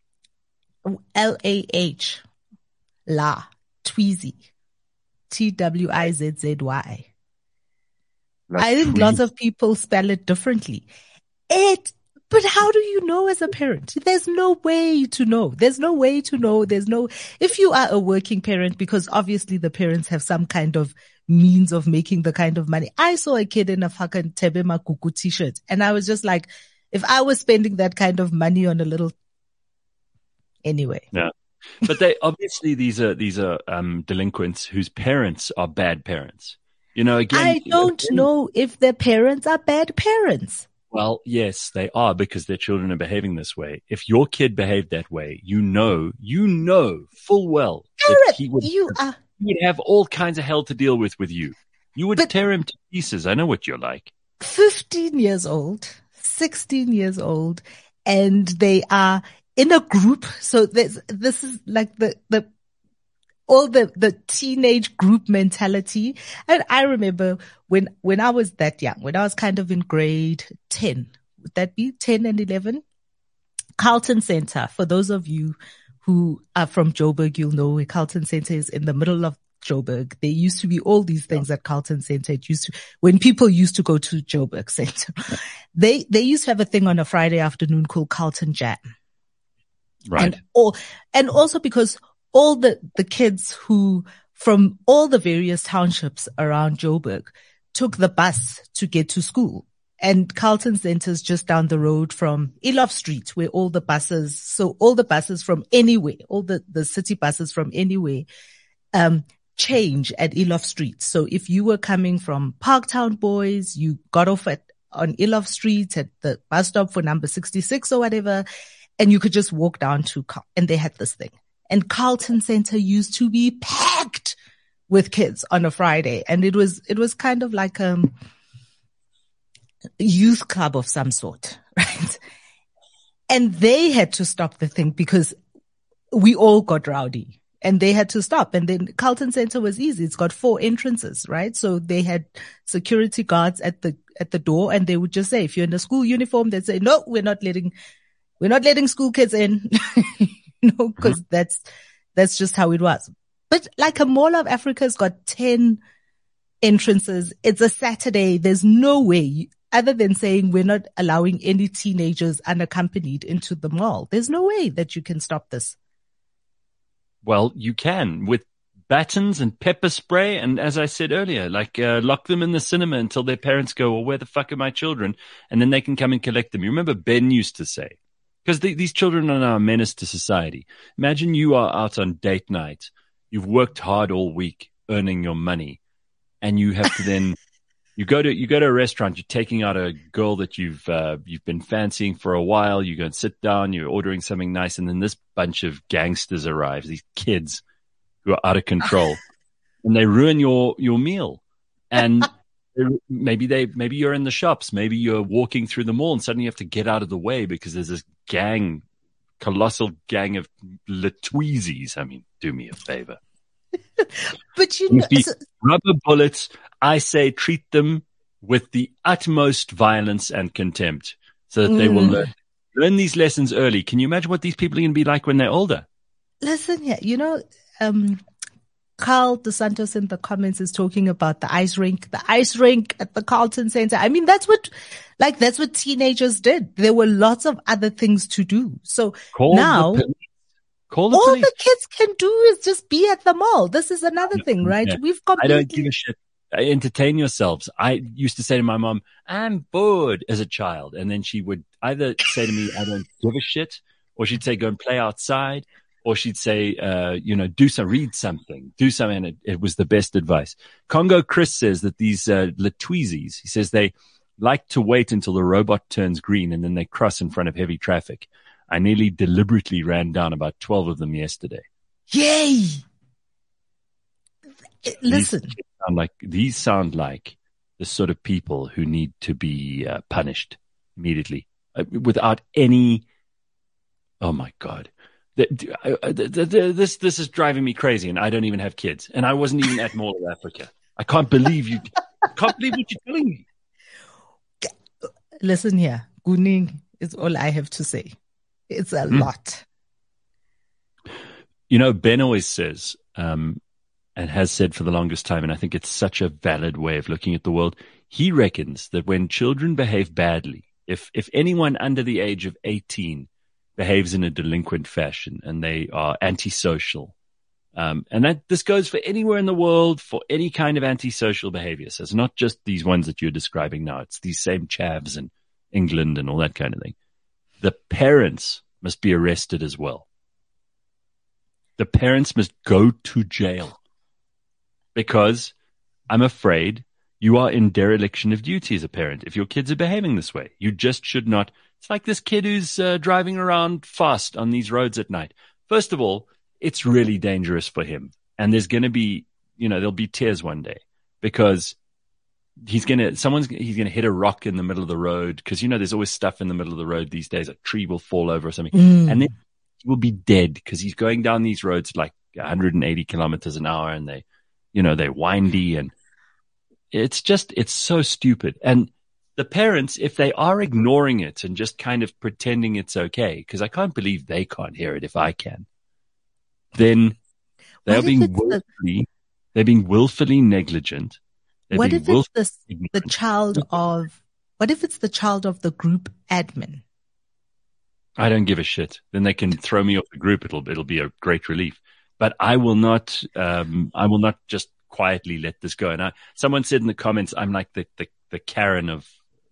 L A H. La. Tweezy. T W I Z Z Y. I think lots of people spell it differently. It, but how do you know as a parent? There's no way to know. There's no way to know. There's no, if you are a working parent, because obviously the parents have some kind of means of making the kind of money. I saw a kid in a fucking Tebema Kuku t-shirt and I was just like, if I was spending that kind of money on a little, anyway. Yeah. But they, obviously these are, these are, um, delinquents whose parents are bad parents. You know, again. I don't again, know if their parents are bad parents. Well, yes, they are, because their children are behaving this way. If your kid behaved that way, you know, you know full well that he would, you are, he would have all kinds of hell to deal with with you. You would tear him to pieces. I know what you're like. fifteen years old, sixteen years old, and they are in a group. So this, this is like the, the, all the, the teenage group mentality. And I remember when, when I was that young, when I was kind of in grade ten, would that be ten and eleven? Carlton Center. For those of you who are from Joburg, you'll know where Carlton Center is, in the middle of Joburg. There used to be all these things at Carlton Center. It used to, when people used to go to Joburg Center, they, they used to have a thing on a Friday afternoon called Carlton Jam. Right. And all, and also because all the, the kids who from all the various townships around Joburg took the bus to get to school. And Carlton Centre is just down the road from Eloff Street, where all the buses, so all the buses from anywhere, all the, the city buses from anywhere, um, change at Eloff Street. So if you were coming from Parktown Boys, you got off at, on Eloff Street at the bus stop for number sixty-six or whatever, and you could just walk down to, Car- and they had this thing. And Carlton Centre used to be packed with kids on a Friday. And it was, it was kind of like, um, youth club of some sort, right? And they had to stop the thing because we all got rowdy and they had to stop. And then Carlton Centre was easy. It's got four entrances, right? So they had security guards at the, at the door, and they would just say, if you're in a school uniform, they'd say, no, we're not letting, we're not letting school kids in, you know, cause mm-hmm. that's, that's just how it was. But like a Mall of Africa's got ten entrances. It's a Saturday. There's no way you, other than saying we're not allowing any teenagers unaccompanied into the mall. There's no way that you can stop this. Well, you can with batons and pepper spray. And as I said earlier, like uh, lock them in the cinema until their parents go, well, where the fuck are my children? And then they can come and collect them. You remember Ben used to say, because the, these children are now a menace to society. Imagine you are out on date night. You've worked hard all week earning your money, and you have to then You go to, you go to a restaurant, you're taking out a girl that you've, uh, you've been fancying for a while. You go and sit down, you're ordering something nice. And then this bunch of gangsters arrives, these kids who are out of control, and they ruin your, your meal. And maybe they, maybe you're in the shops, maybe you're walking through the mall, and suddenly you have to get out of the way because there's this gang, colossal gang of Latweezes. I mean, do me a favor. But you know, so- rubber bullets. I say treat them with the utmost violence and contempt so that they mm. will learn, learn these lessons early. Can you imagine what these people are going to be like when they're older? Listen here, you know, um, Carl Dos Santos in the comments is talking about the ice rink, the ice rink at the Carlton Centre. I mean, that's what, like, that's what teenagers did. There were lots of other things to do. So Call now, the Call the all police. the kids can do is just be at the mall. This is another thing, right? Yeah. We've completely. I don't give a shit. Entertain yourselves. I used to say to my mom, I'm bored as a child. And then she would either say to me, I don't give a shit, or she'd say, go and play outside, or she'd say, uh, you know, do some, read something, do something. And it, it was the best advice. Congo Chris says that these, uh, Latweezes, he says they like to wait until the robot turns green and then they cross in front of heavy traffic. I nearly deliberately ran down about twelve of them yesterday. Yay! Listen. These sound like, these sound like the sort of people who need to be uh, punished immediately uh, without any, oh my God. The, the, the, the, this, this is driving me crazy, and I don't even have kids, and I wasn't even at Mall of Africa. I can't believe you, I can't believe what you're telling me. Listen here, Guning is all I have to say. It's a mm. lot. You know, Ben always says, um, and has said for the longest time, and I think it's such a valid way of looking at the world. He reckons that when children behave badly, if, if anyone under the age of eighteen behaves in a delinquent fashion and they are antisocial, um, and that this goes for anywhere in the world for any kind of antisocial behavior. So it's not just these ones that you're describing now. It's these same chavs in England and all that kind of thing. The parents must be arrested as well. The parents must go to jail. Because I'm afraid you are in dereliction of duty as a parent. If your kids are behaving this way, you just should not. It's like this kid who's uh, driving around fast on these roads at night. First of all, it's really dangerous for him. And there's going to be, you know, there'll be tears one day because he's going to, someone's, he's going to hit a rock in the middle of the road. Cause you know, there's always stuff in the middle of the road these days. A tree will fall over or something. Mm. And then he will be dead because he's going down these roads like one hundred eighty kilometers an hour, and they, you know, they're windy, and it's just, it's so stupid. And the parents, if they are ignoring it and just kind of pretending it's okay, because I can't believe they can't hear it if I can, then they're being willfully, they're being willfully negligent. They're what if it's the, the child of, what if it's the child of the group admin? I don't give a shit. Then they can throw me off the group. It'll, it'll be a great relief. But I will not, um, I will not just quietly let this go. And I, someone said in the comments, I'm like the, the, the Karen of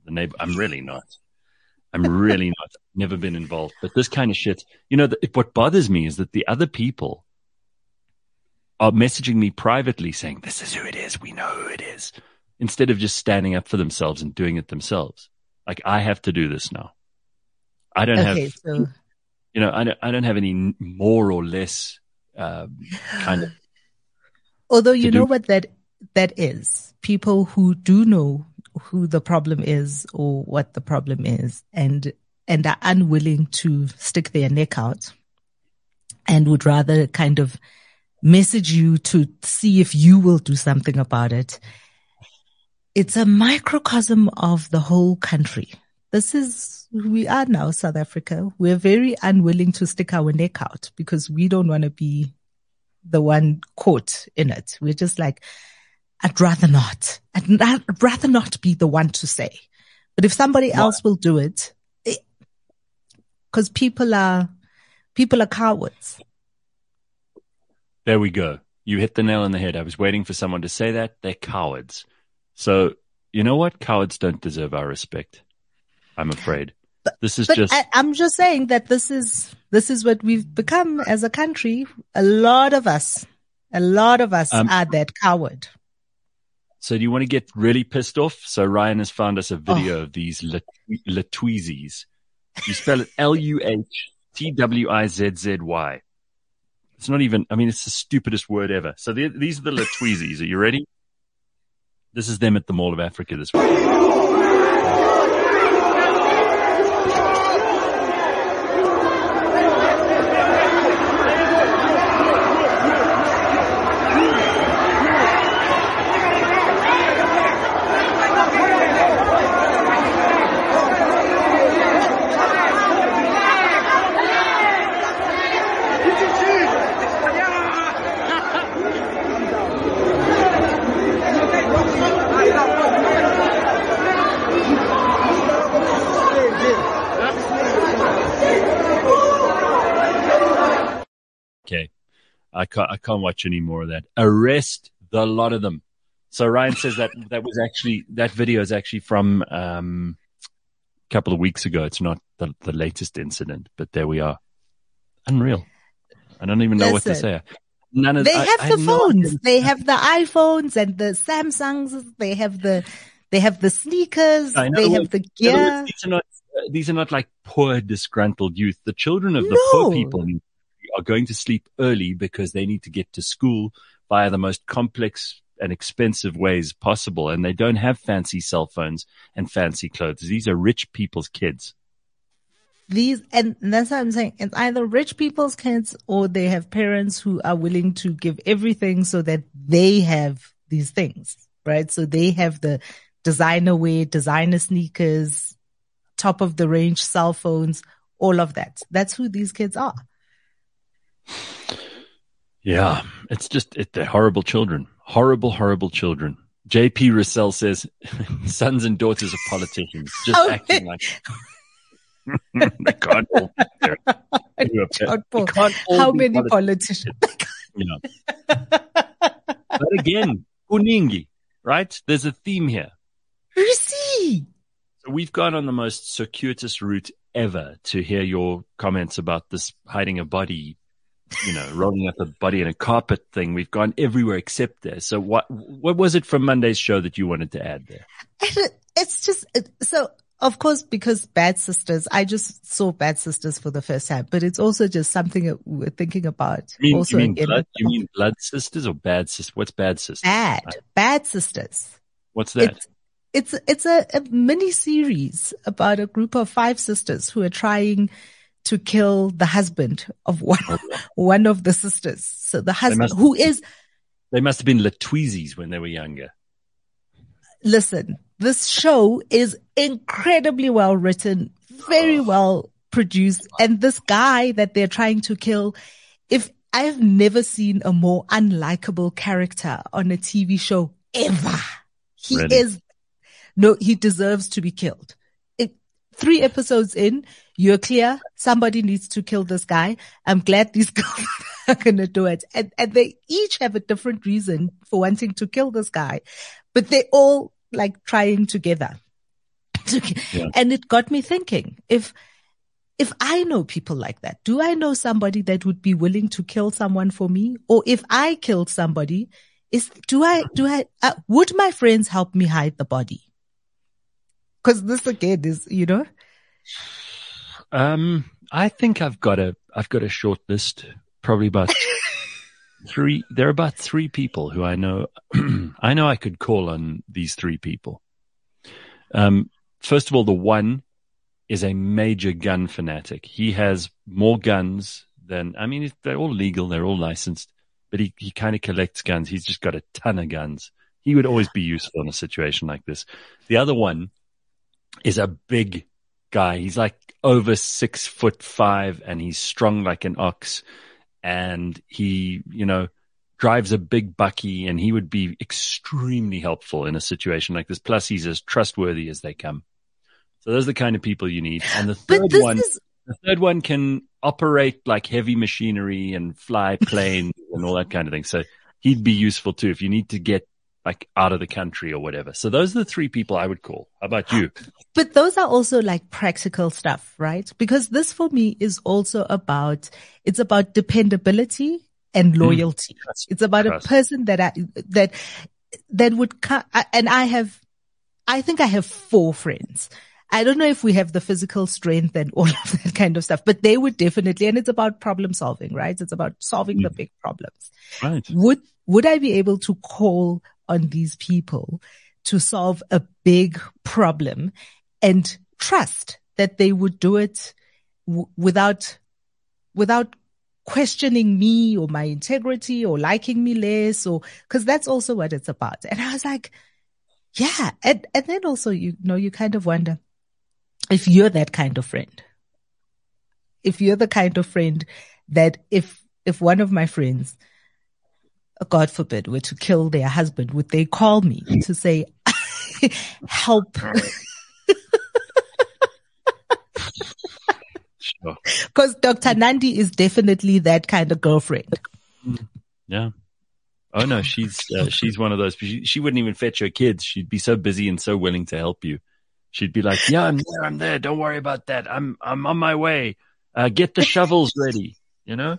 the neighbor. I'm really not. I'm really not. Never been involved. But this kind of shit, you know, the, what bothers me is that the other people are messaging me privately saying, this is who it is. We know who it is. Instead of just standing up for themselves and doing it themselves. Like, I have to do this now. I don't Okay, have, so you know, I don't, I don't have any more or less um, kind of. although you do- know what that that is, people who do know who the problem is or what the problem is, and and are unwilling to stick their neck out, and would rather kind of message you to see if you will do something about it. It's a microcosm of the whole country. This is who we are now, South Africa. We're very unwilling to stick our neck out because we don't want to be the one caught in it. We're just like, I'd rather not. I'd, I'd rather not be the one to say. But if somebody What? else will do it, because people are, people are cowards. There we go. You hit the nail on the head. I was waiting for someone to say that. They're cowards. So, you know what? Cowards don't deserve our respect. I'm afraid. But, this is but just. I, I'm just saying that this is, this is what we've become as a country. A lot of us, a lot of us Um, are that coward. So do you want to get really pissed off? So Ryan has found us a video Oh. of these Latweezies. You spell it L U H T W I Z Z Y. It's not even, I mean, it's the stupidest word ever. So the, these are the Latweezies. Are you ready? This is them at the Mall of Africa this week. Okay. I can't, I can't watch any more of that. Arrest the lot of them. So Ryan says that that was actually, that video is actually from, um, a couple of weeks ago. It's not the, the latest incident, but there we are. Unreal. I don't even know what to Listen. say. None of They I- have I the no phones. idea. They have the iPhones and the Samsungs. They have the, they have the sneakers. I know, They well, have the in other gear. words, these are not, uh, these are not like poor, disgruntled youth. The children of the No. poor people are going to sleep early because they need to get to school via the most complex and expensive ways possible. And they don't have fancy cell phones and fancy clothes. These are rich people's kids. These, and that's what I'm saying. It's either rich people's kids or they have parents who are willing to give everything so that they have these things, right? So they have the designer wear, designer sneakers, top of the range cell phones, all of that. That's who these kids are. Yeah, it's just, it, they're horrible children. Horrible, horrible children. J P Russell says, sons and daughters of politicians, just Oh, acting like they can't all be there. John Paul, They can't all how be many politicians. politicians? You know. But again, Kuningi, right? There's a theme here. Risi. So we've gone on the most circuitous route ever to hear your comments about this hiding a body, you know, rolling up a body in a carpet thing. We've gone everywhere except there. So what, what was it from Monday's show that you wanted to add there? It's just, so of course, because Bad Sisters, I just saw Bad Sisters for the first time, but it's also just something that we're thinking about. You mean, also you mean, again, blood, you mean blood sisters or bad sisters? What's bad sisters? Bad, Bad Sisters. What's that? It's, it's, it's a, a mini series about a group of five sisters who are trying to kill the husband of one, one of the sisters. So the husband, must- who is, They must have been Latweezies when they were younger. listen, this show is incredibly well written, very well produced. And this guy that they're trying to kill, if I've never seen a more unlikable character on a T V show ever. He Really? is, no, he deserves to be killed. It, three episodes in, you're clear. Somebody needs to kill this guy. I'm glad these girls are going to do it. And, and they each have a different reason for wanting to kill this guy, but they all like trying together. Yeah. And it got me thinking, if, if I know people like that, do I know somebody that would be willing to kill someone for me? Or if I killed somebody, is, do I, do I, uh, would my friends help me hide the body? Cause this again is, you know. Um, I think I've got a, I've got a short list, probably about three. There are about three people who I know, I know I could call on these three people. Um, first of all, the one is a major gun fanatic. He has more guns than, I mean, they're all legal. They're all licensed, but he, he kind of collects guns. He's just got a ton of guns. He would always be useful in a situation like this. The other one is a big guy. He's like over six foot five and he's strong like an ox, and he, you know, drives a big bucky, and he would be extremely helpful in a situation like this. Plus he's as trustworthy as they come. So those are the kind of people you need. And the third one, is... the third one can operate like heavy machinery and fly planes and all that kind of thing. So he'd be useful too if you need to get like out of the country or whatever. So those are the three people I would call. How about you? But those are also like practical stuff, right? Because this for me is also about, it's about dependability and loyalty. Mm, trust, it's about trust. a person that I, that, that would come, and I have, I think I have four friends. I don't know if we have the physical strength and all of that kind of stuff, but they would definitely, and it's about problem solving, right? It's about solving mm. the big problems. Right. Would, would I be able to call on these people to solve a big problem and trust that they would do it w- without, without questioning me or my integrity or liking me less, or, cause that's also what it's about. And I was like, yeah. And, and then also, you know, you kind of wonder if you're that kind of friend, if you're the kind of friend that if, if one of my friends, God forbid, were to kill their husband, would they call me to say, help? Sure. Because Doctor Nandi is definitely that kind of girlfriend. Yeah. Oh no, she's, uh, she's one of those, she, she wouldn't even fetch her kids. She'd be so busy and so willing to help you. She'd be like, yeah, I'm there. I'm there. Don't worry about that. I'm, I'm on my way. Uh, get the shovels ready, you know?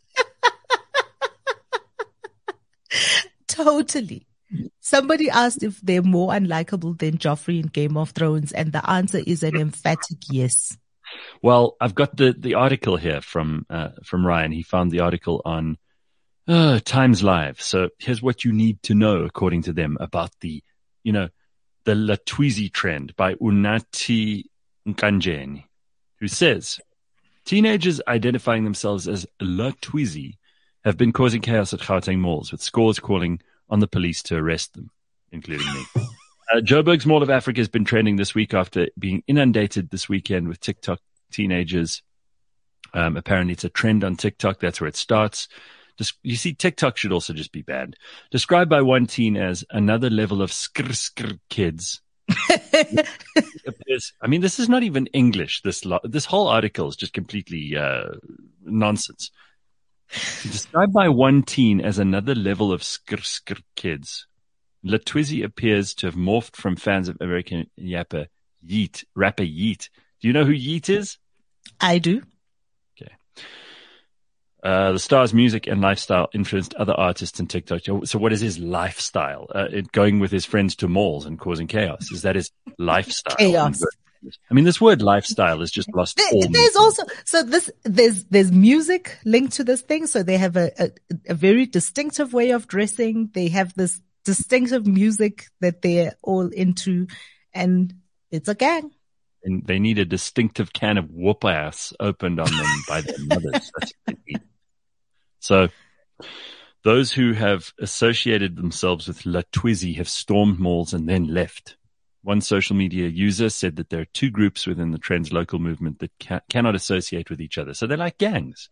Totally. Somebody asked if they're more unlikable than Joffrey in Game of Thrones, and the answer is an emphatic yes. Well, I've got the, the article here from, uh, from Ryan. He found the article on, uh, Times Live. So here's what you need to know, according to them, about the, you know, the Latwizi trend by Unati Nkanjeni, who says, teenagers identifying themselves as Latwizi have been causing chaos at Gauteng malls, with scores calling on the police to arrest them, including me. Uh, Joburg's Mall of Africa has been trending this week after being inundated this weekend with TikTok teenagers. Um, apparently it's a trend on TikTok. That's where it starts. Just, you see, TikTok should also just be banned. Described by one teen as another level of skr skr kids. I mean, this is not even English. This lo- this whole article is just completely uh, nonsense. Described by one teen as another level of skr skr kids, Latwizi appears to have morphed from fans of American rapper Yeet, rapper Yeet. Do you know who Yeet is? I do. Okay. Uh, the star's music and lifestyle influenced other artists in TikTok. So what is his lifestyle? Uh, it, going with his friends to malls and causing chaos. Is that his lifestyle? Chaos. I mean, this word lifestyle is just lost. There, all there's meaning. also, so this, there's, there's music linked to this thing. So they have a, a, a very distinctive way of dressing. They have this distinctive music that they're all into, and it's a gang. And they need a distinctive can of whoop ass opened on them by their mothers. That's what they need. So those who have associated themselves with Latwizi have stormed malls and then left. One social media user said that there are two groups within the trend's local movement that ca- cannot associate with each other. So they're like gangs.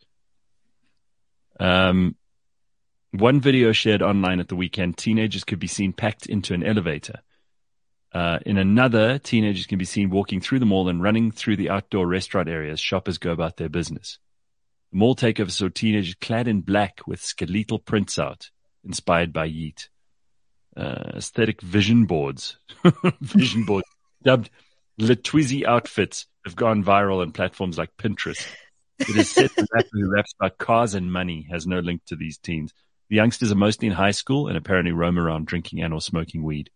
Um, one video shared online at the weekend, teenagers could be seen packed into an elevator. Uh, in another, teenagers can be seen walking through the mall and running through the outdoor restaurant areas. Shoppers go about their business. The mall takeover saw teenagers clad in black with skeletal prints out, inspired by Yeet. Uh, aesthetic vision boards, vision boards dubbed Latwizi outfits have gone viral on platforms like Pinterest. It is said the rapper who raps about cars and money has no link to these teens. The youngsters are mostly in high school and apparently roam around drinking and or smoking weed.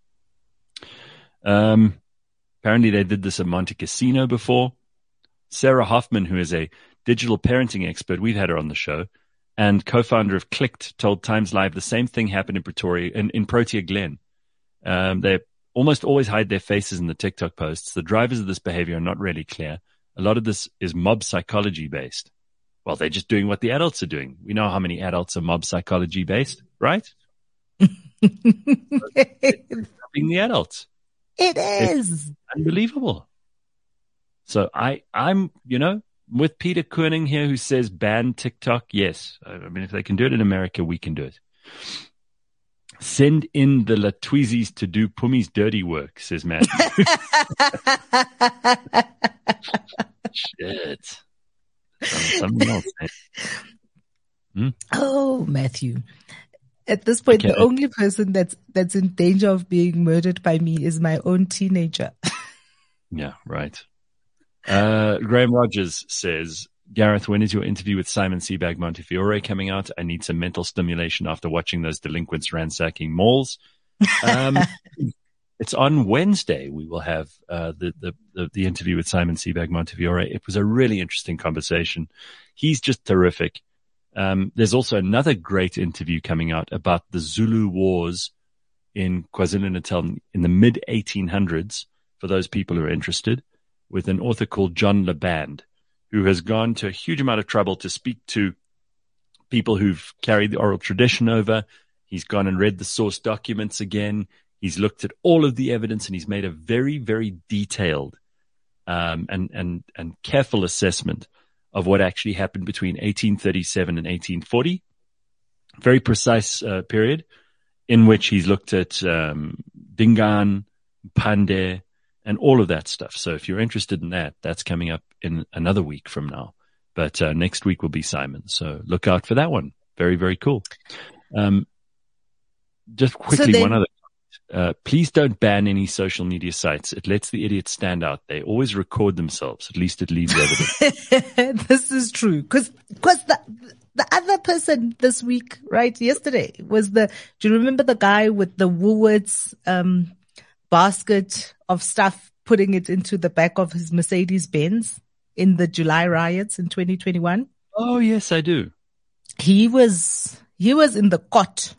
Um, apparently they did this at Monte Casino before. Sarah Hoffman, who is a digital parenting expert, we've had her on the show, and co-founder of Clicked, told Times Live the same thing happened in Pretoria, in, in Protea Glen. Um, they almost always hide their faces in the TikTok posts. The drivers of this behavior are not really clear. A lot of this is mob psychology based. Well, they're just doing what the adults are doing. We know how many adults are mob psychology based, right? Being the adults. It is. It's unbelievable. So I, I'm, you know, with Peter Koenig here who says ban TikTok. Yes. I mean, if they can do it in America, we can do it. Send in the Latwizis to do Pumi's dirty work, says Matthew. Shit. Something else. Hmm? Oh, Matthew. At this point, Okay. the only person that's that's in danger of being murdered by me is my own teenager. Yeah, right. Uh, Graham Rogers says, Gareth, when is your interview with Simon Sebag Montefiore coming out? I need some mental stimulation after watching those delinquents ransacking malls. Um, it's on Wednesday. We will have uh, the, the, the, the interview with Simon Sebag Montefiore. It was a really interesting conversation. He's just terrific. Um, there's also another great interview coming out about the Zulu Wars in KwaZulu-Natal in the mid eighteen hundreds, for those people who are interested, with an author called John LeBand, who has gone to a huge amount of trouble to speak to people who've carried the oral tradition over. He's gone and read the source documents again. He's looked at all of the evidence, and he's made a very, very detailed um, and, and, and careful assessment of what actually happened between eighteen thirty-seven and eighteen forty. Very precise uh, period in which he's looked at um, Dingaan, Pande, and all of that stuff. So if you're interested in that, that's coming up in another week from now. But uh, next week will be Simon. So look out for that one. Very, very cool. Um, just quickly, So then- one other. Uh, please don't ban any social media sites. It lets the idiots stand out. They always record themselves. At least it leaves evidence. This is true. Cause, cause the, the other person this week, right, yesterday was the, do you remember the guy with the Woolworths, um, basket of stuff, putting it into the back of his Mercedes Benz in the July riots in twenty twenty-one? Oh, yes, I do. He was, he was in the court.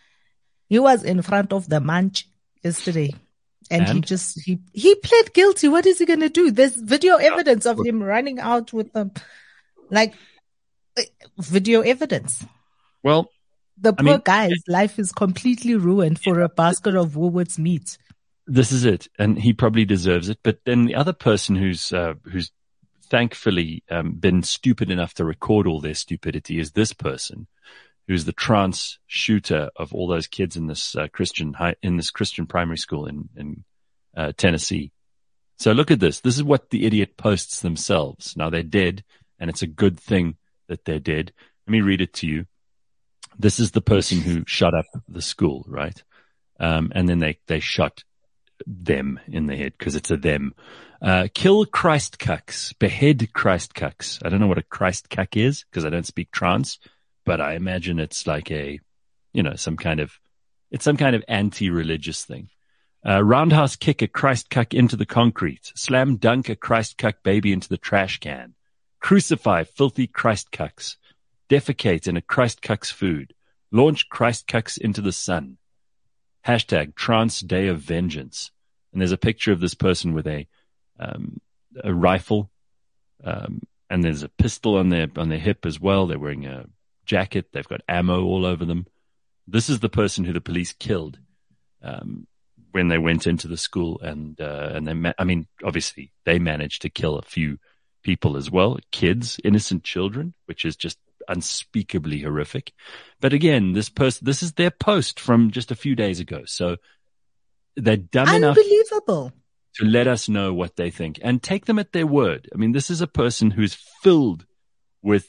He was in front of the manch yesterday. And, he And? just, he, he pled guilty. What is he going to do? There's video evidence of him running out with them, like uh, video evidence. Well, The I poor mean- guy's life is completely ruined for a basket of Woolworths meat. this is it, and he probably deserves it. But then the other person who's uh, who's thankfully um, been stupid enough to record all their stupidity is this person, who's the trance shooter of all those kids in this uh, Christian high, in this Christian primary school in in uh, Tennessee. So look at this. This is what the idiot posts themselves. Now they're dead, and it's a good thing that they're dead. Let me read it to you. This is the person who shot up the school, right? Um, and then they, they shot them in the head because it's a them. Uh, kill Christ cucks, behead Christ cucks. I don't know what a Christ cuck is because I don't speak trance, but I imagine it's like a, you know, some kind of, it's some kind of anti-religious thing. Uh, roundhouse kick a Christ cuck into the concrete. Slam dunk a Christ cuck baby into the trash can. Crucify filthy Christ cucks. Defecate in a Christ cuck's food. Launch Christ cucks into the sun. Hashtag trance day of vengeance. And there's a picture of this person with a, um, a rifle. Um, and there's a pistol on their, on their hip as well. They're wearing a jacket. They've got ammo all over them. This is the person who the police killed, um, when they went into the school, and uh, and they, ma- I mean, obviously they managed to kill a few people as well, kids, innocent children, which is just unspeakably horrific. But again, this person, this is their post from just a few days ago, so they're dumb enough Unbelievable. to let us know what they think and take them at their word. I mean, this is a person who's filled with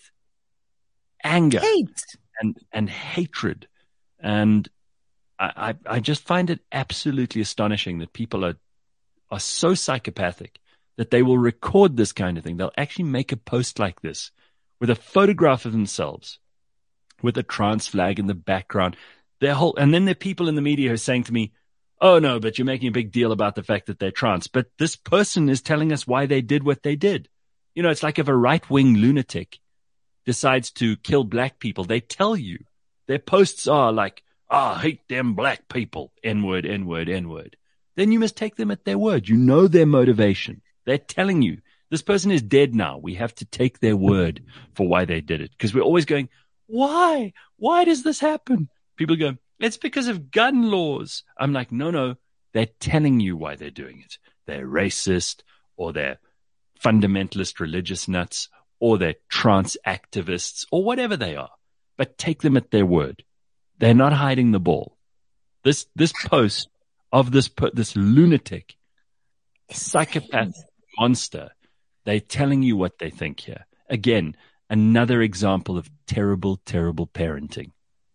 anger Hate. and and hatred, and I, I I just find it absolutely astonishing that people are are so psychopathic that they will record this kind of thing. They'll actually make a post like this with a photograph of themselves with a trans flag in the background. Their whole, and then there are people in the media who are saying to me, oh no, but you're making a big deal about the fact that they're trans. But this person is telling us why they did what they did. You know, it's like if a right-wing lunatic decides to kill black people, they tell you. Their posts are like, ah, oh, hate them black people, N-word, N-word, N-word. Then you must take them at their word. You know their motivation. They're telling you, this person is dead now. We have to take their word for why they did it. Because we're always going, why? Why does this happen? People go, it's because of gun laws. I'm like, no, no. They're telling you why they're doing it. They're racist, or they're fundamentalist religious nuts, or they're trans activists, or whatever they are. But take them at their word. They're not hiding the ball. This this post of this this lunatic, psychopath monster, they're telling you what they think here. Again, another example of terrible, terrible parenting.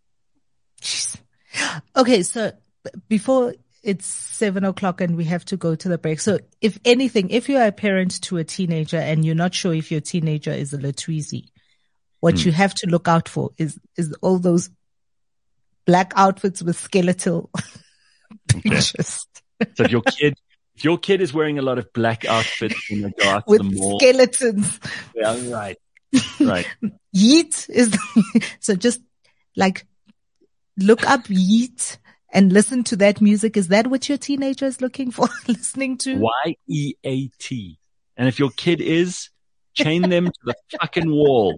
Okay, so before it's seven o'clock and we have to go to the break. So if anything, if you are a parent to a teenager and you're not sure if your teenager is a Latweezy, what mm. you have to look out for is, is all those black outfits with skeletal pictures. So if your kid, if your kid is wearing a lot of black outfits in the dark, with the mall, skeletons. Yeah, right. Right. Yeet is, the, so just like look up Yeet and listen to that music. Is that what your teenager is looking for, listening to? Y E A T. And if your kid is, chain them to the fucking wall.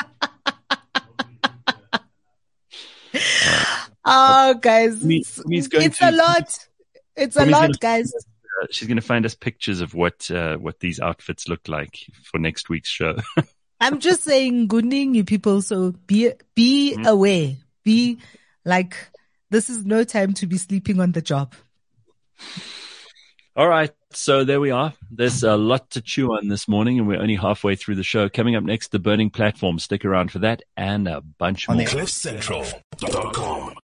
Oh, guys, me, it's, going it's to, a lot. It's a lot, gonna, guys. Uh, she's going to find us pictures of what uh, what these outfits look like for next week's show. I'm just saying, good evening, you people. So be be mm-hmm. aware. Be like, this is no time to be sleeping on the job. All right. So there we are. There's a lot to chew on this morning, and we're only halfway through the show. Coming up next, The Burning Platform. Stick around for that and a bunch more. cliff central dot com